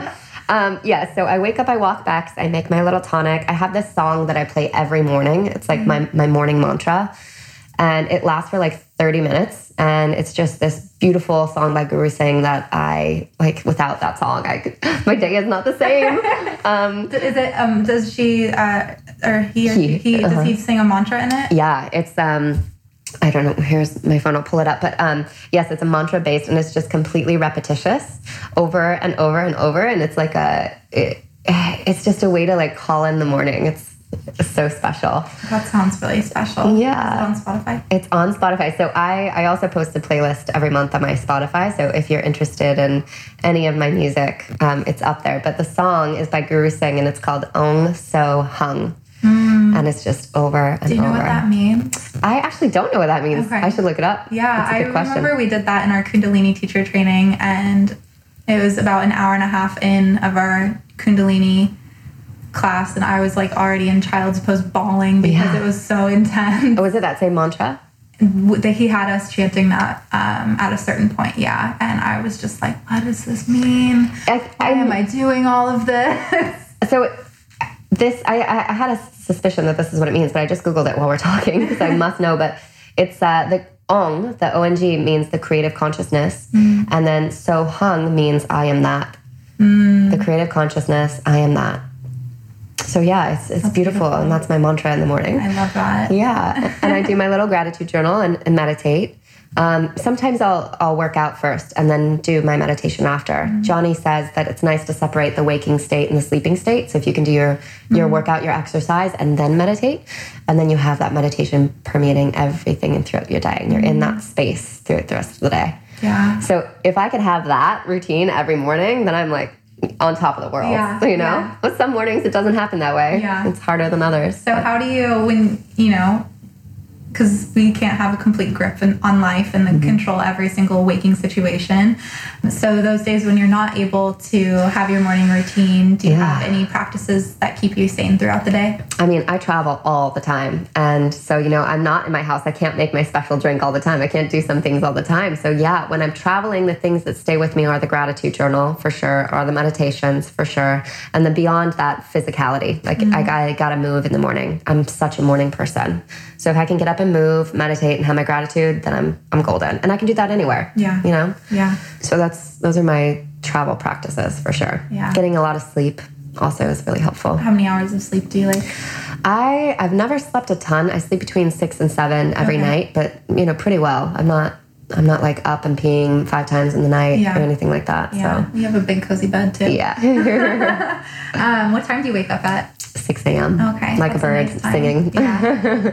um, yeah, so I wake up, I walk back, I make my little tonic. I have this song that I play every morning. It's like my, my morning mantra. And it lasts for like thirty minutes. And it's just this beautiful song by Guru Singh that I, like, without that song, I could, my day is not the same. Um, is it, um, does she, uh, or he, or he, he uh-huh. does he sing a mantra in it? Yeah, it's, um, I don't know, here's my phone, I'll pull it up. But um, yes, it's a mantra based and it's just completely repetitious over and over and over. And it's like a, it, it's just a way to like call in the morning. It's, it's so special. That sounds really special. Yeah. Is it on Spotify? It's on Spotify. So I, I also post a playlist every month on my Spotify. So if you're interested in any of my music, um, it's up there. But the song is by Guru Singh and it's called Om So Hung. Mm. And it's just over and over. Do you know over. what that means? I actually don't know what that means. Okay. I should look it up. Yeah, I remember we did that in our Kundalini teacher training, and it was about an hour and a half in of our Kundalini class, and I was like already in child's pose bawling because yeah. it was so intense. Oh, was it that same mantra? He had us chanting that um, at a certain point, yeah. And I was just like, what does this mean? I, Why am I doing all of this? So this, I, I had a suspicion that this is what it means, but I just Googled it while we're talking because I must know. But it's uh, the Ong, the O N G means the creative consciousness. Mm. And then So Hung means I am that. Mm. The creative consciousness, I am that. So yeah, it's it's beautiful, beautiful, and that's my mantra in the morning. I love that. Yeah, and I do my little gratitude journal and, and meditate. Um, sometimes I'll I'll work out first and then do my meditation after. Mm-hmm. Johnny says that it's nice to separate the waking state and the sleeping state. So if you can do your your mm-hmm. workout, your exercise, and then meditate, and then you have that meditation permeating everything and throughout your day, and you're mm-hmm. in that space throughout the rest of the day. Yeah. So if I could have that routine every morning, then I'm like on top of the world, yeah, you know? Yeah. But some mornings it doesn't happen that way. Yeah. It's harder than others. So but. How do you, when, you know, because we can't have a complete grip in, on life and then mm-hmm. control every single waking situation. So those days when you're not able to have your morning routine, do you yeah. have any practices that keep you sane throughout the day? I mean, I travel all the time. And so, you know, I'm not in my house. I can't make my special drink all the time. I can't do some things all the time. So yeah, when I'm traveling, the things that stay with me are the gratitude journal for sure, or the meditations for sure. And then beyond that, physicality. Like mm-hmm. I, I gotta move in the morning. I'm such a morning person. So if I can get up and move, meditate, and have my gratitude, then I'm I'm golden. And I can do that anywhere. Yeah. You know? Yeah. So that's those are my travel practices for sure. Yeah. Getting a lot of sleep also is really helpful. How many hours of sleep do you like? I, I've never slept a ton. I sleep between six and seven every okay. night, but you know, pretty well. I'm not I'm not like up and peeing five times in the night yeah. or anything like that. Yeah. So you have a big cozy bed too. Yeah. um, what time do you wake up at? six a.m. Okay. Like a bird a nice singing. Yeah.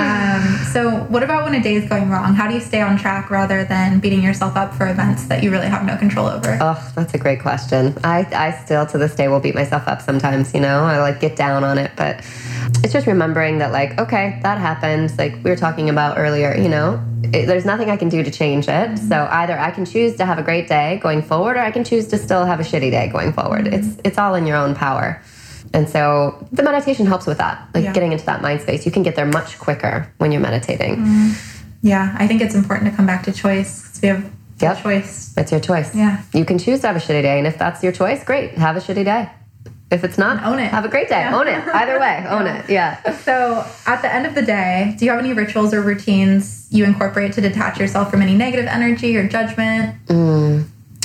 um, so what about when a day is going wrong? How do you stay on track rather than beating yourself up for events that you really have no control over? Oh, that's a great question. I, I still to this day will beat myself up sometimes, you know, I like get down on it, but it's just remembering that like, okay, that happened. Like we were talking about earlier, you know, it, there's nothing I can do to change it. Mm-hmm. So either I can choose to have a great day going forward, or I can choose to still have a shitty day going forward. Mm-hmm. It's, it's all in your own power. And so the meditation helps with that, like yeah. getting into that mind space. You can get there much quicker when you're meditating. Mm. Yeah, I think it's important to come back to choice because we have yep. a choice. It's your choice. Yeah. You can choose to have a shitty day. And if that's your choice, great. Have a shitty day. If it's not, own it. Have a great day. Yeah. Own it. Either way, own yeah. it. Yeah. So at the end of the day, do you have any rituals or routines you incorporate to detach yourself from any negative energy or judgment? Mm.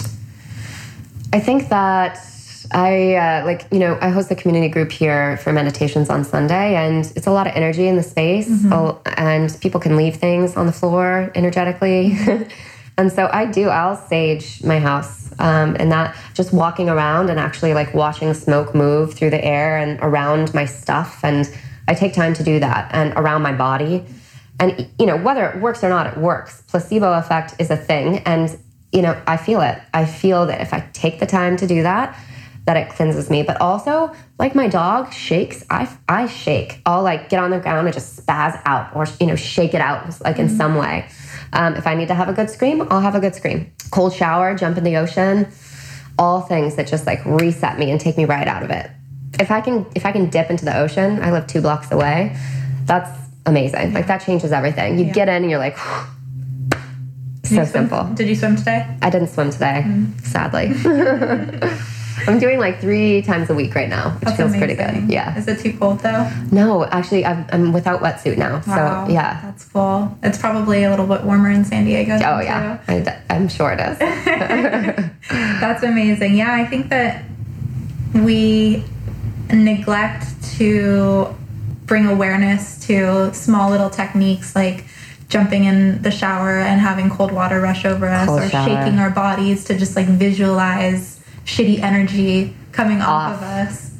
I think that I, uh, like, you know, I host a community group here for meditations on Sunday, and it's a lot of energy in the space, mm-hmm. oh, and people can leave things on the floor energetically. And so I do, I'll sage my house, um, and that just walking around and actually like watching smoke move through the air and around my stuff. And I take time to do that and around my body. And, you know, whether it works or not, it works. Placebo effect is a thing. And, you know, I feel it. I feel that if I take the time to do that, that it cleanses me. But also, like my dog shakes, I, I shake. I'll like get on the ground and just spaz out, or, you know, shake it out like in mm-hmm. some way. Um, if I need to have a good scream, I'll have a good scream. Cold shower, jump in the ocean, all things that just like reset me and take me right out of it. If I can, if I can dip into the ocean, I live two blocks away. That's amazing. Yeah. Like that changes everything. You yeah. get in and you're like, so did simple. Did you swim today? I didn't swim today, mm. sadly. I'm doing like three times a week right now, which That's feels amazing. pretty good. Yeah. Is it too cold though? No, actually, I'm, I'm without wetsuit now. Wow, so yeah. That's cool. It's probably a little bit warmer in San Diego. Oh yeah, I, I'm sure it is. That's amazing. Yeah, I think that we neglect to bring awareness to small little techniques like jumping in the shower and having cold water rush over us, cold or shower. shaking our bodies to just like visualize shitty energy coming off, Off. of us.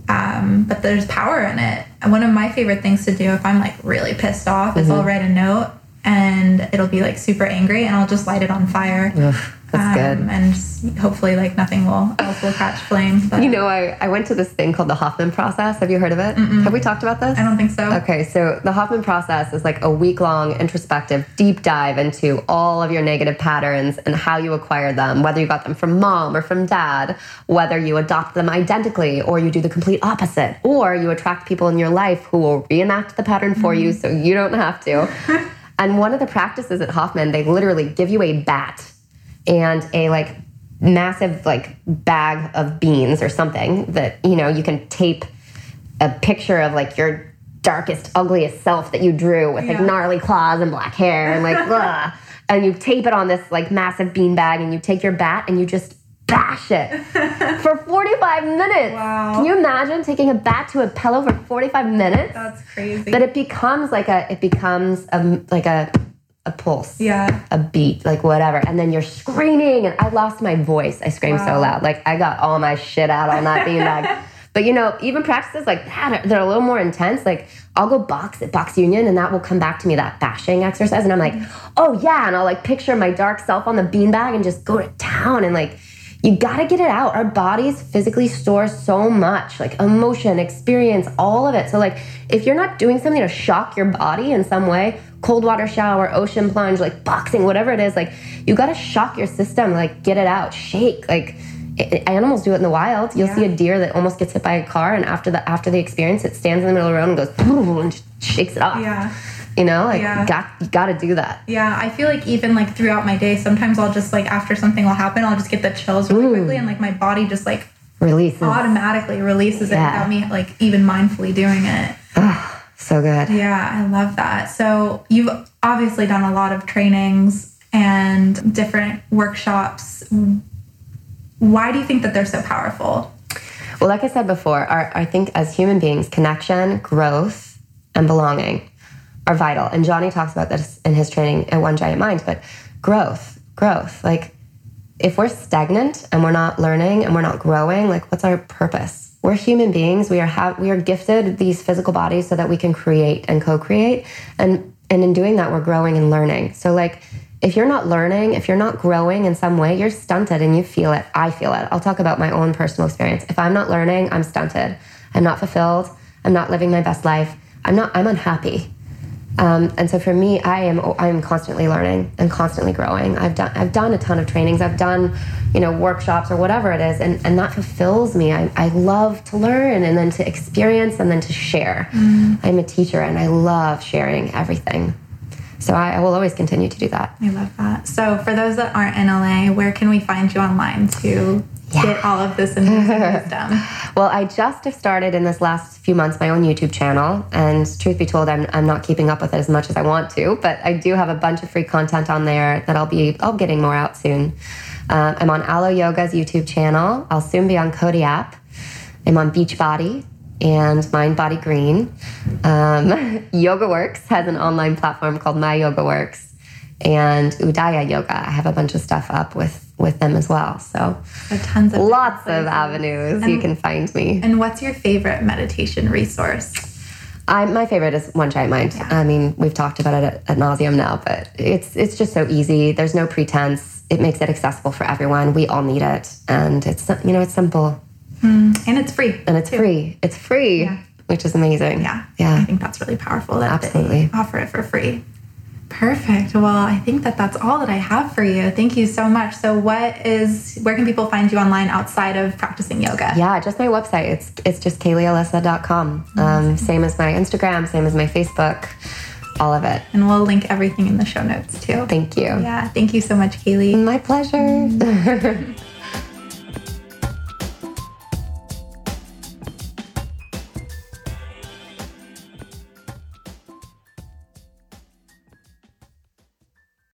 Um, but there's power in it. And one of my favorite things to do if I'm like really pissed off is Mm-hmm. I'll write a note and it'll be like super angry and I'll just light it on fire. Ugh, that's um, good. And just, hopefully like nothing will else will catch flame. But You know, I, I went to this thing called the Hoffman process. Have you heard of it? Mm-mm. Have we talked about this? I don't think so. Okay, so the Hoffman process is like a week-long introspective deep dive into all of your negative patterns and how you acquired them, whether you got them from mom or from dad, whether you adopt them identically or you do the complete opposite, or you attract people in your life who will reenact the pattern for Mm-hmm. you so you don't have to. And one of the practices at Hoffman, they literally give you a bat and a like massive like bag of beans or something that, you know, you can tape a picture of like your darkest, ugliest self that you drew with like Yeah. gnarly claws and black hair and like, ugh. And you tape it on this like massive bean bag and you take your bat and you just bash it for forty-five minutes. Wow. Can you imagine taking a bat to a pillow for forty-five minutes? That's crazy. But it becomes like a, it becomes a, like a, a pulse. Yeah. A beat, like whatever. And then you're screaming and I lost my voice. I screamed Wow. so loud. Like I got all my shit out on that beanbag. But you know, even practices like that, they're a little more intense. Like I'll go box at Box Union and that will come back to me, that bashing exercise. And I'm like, oh yeah. And I'll like picture my dark self on the beanbag and just go to town. And like, you gotta get it out. Our bodies physically store so much, like emotion, experience, all of it. So like, if you're not doing something to shock your body in some way, cold water shower, ocean plunge, like boxing, whatever it is, like you gotta shock your system, like get it out, shake. Like it, animals do it in the wild. You'll Yeah. see a deer that almost gets hit by a car, and after the after the experience, it stands in the middle of the road and goes boom, and just shakes it off. Yeah. You know, like Yeah. got you gotta do that. Yeah, I feel like even like throughout my day, sometimes I'll just like after something will happen, I'll just get the chills really Ooh. quickly, and like my body just like Releases. automatically releases it Yeah. without me like even mindfully doing it. Oh, so good. Yeah, I love that. So you've obviously done a lot of trainings and different workshops. Why do you think that they're so powerful? Well, like I said before, our, I think as human beings, connection, growth, and belonging are vital. And Johnny talks about this in his training at One Giant Mind, but growth, growth. Like if we're stagnant and we're not learning and we're not growing, like what's our purpose? We're human beings. We are ha- we are gifted these physical bodies so that we can create and co-create. And, and in doing that, we're growing and learning. So like, if you're not learning, if you're not growing in some way, you're stunted and you feel it. I feel it. I'll talk about my own personal experience. If I'm not learning, I'm stunted. I'm not fulfilled. I'm not living my best life. I'm not, I'm unhappy. Um, and so for me, I am, I'm constantly learning and constantly growing. I've done, I've done a ton of trainings. I've done, you know, workshops or whatever it is. And, and that fulfills me. I, I love to learn and then to experience and then to share. Mm. I'm a teacher and I love sharing everything. So I, I will always continue to do that. I love that. So for those that aren't in L A, where can we find you online to yeah. get all of this amazing wisdom? Well, I just have started in this last few months my own YouTube channel. And truth be told, I'm, I'm not keeping up with it as much as I want to. But I do have a bunch of free content on there that I'll be I'll be getting more out soon. Um, I'm on Alo Yoga's YouTube channel. I'll soon be on Cody app. I'm on Beachbody and Mind Body Green. Um, Yoga Works has an online platform called My Yoga Works, and Udaya Yoga. I have a bunch of stuff up with, with them as well. So, so tons of lots of avenues and, you can find me. And what's your favorite meditation resource? I, my favorite is One Giant Mind. Yeah. I mean, we've talked about it at, at nauseum now, but it's it's just so easy. There's no pretense. It makes it accessible for everyone. We all need it, and it's you know it's simple. Mm, and it's free. And it's too. free. It's free, yeah. which is amazing. Yeah. Yeah. I think that's really powerful that Absolutely. they offer it for free. Perfect. Well, I think that that's all that I have for you. Thank you so much. So what is, where can people find you online outside of practicing yoga? Yeah, just my website. It's it's just kaylee alyssa dot com. Um, same as my Instagram, same as my Facebook, all of it. And we'll link everything in the show notes too. Thank you. Yeah. Thank you so much, Kaylee. My pleasure.